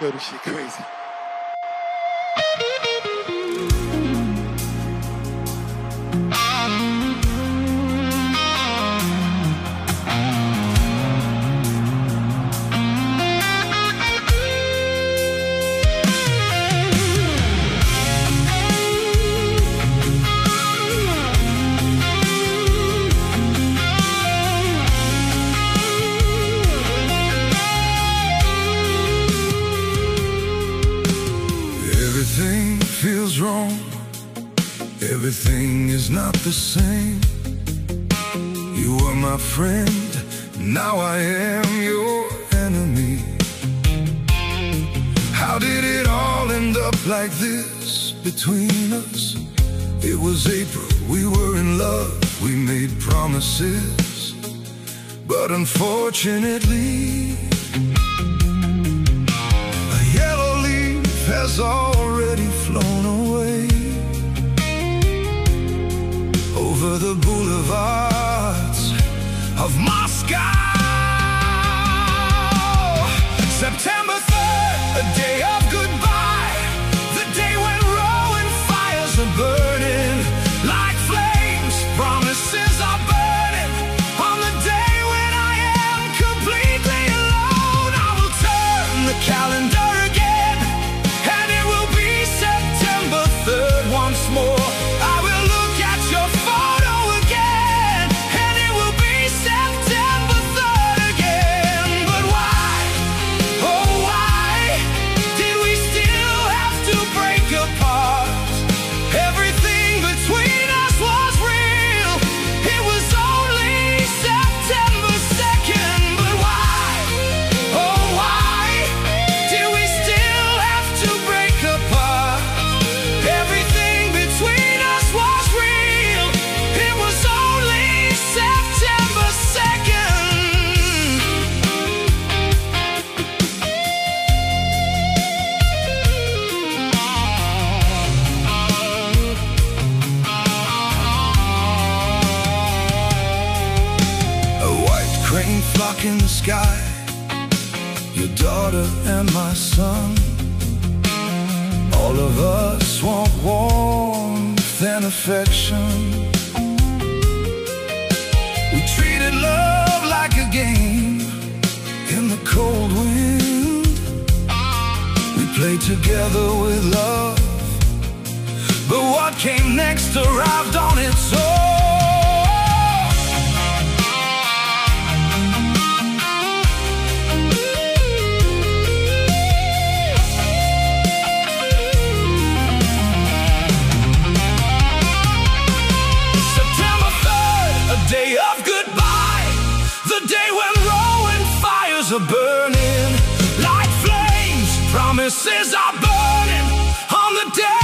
Yo, this shit crazy. Everything feels wrong. Everything is not the same. You were my friend, now I am your enemy. How did it all end up like this between us? It was April, we were in love, we made promises, but unfortunately a yellow leaf has already flown away over the boulevards of Moscow. September 3rd, a day of goodbye, the day when Rowan fires are burning like flames, promises are burning. On the day when I am completely alone, I will turn the calendar again, and it will be September 3rd once more. I will look at your photo again, and it will be September 3rd again. But why, oh why, did we still have to break apart? Everything between us was real. It was only September 2nd. But why, oh why, did we still have to break apart? Everything between us was real. It was only September 2nd. A white crane flock in the sky, your daughter and my son. All of us want warmth and affection. We treated love like a game in the cold wind. We played together with love, but what came next arrived on its own. September 3rd, a day of goodbye, the day when Rowan fires are burning like flames, promises are burning. On the day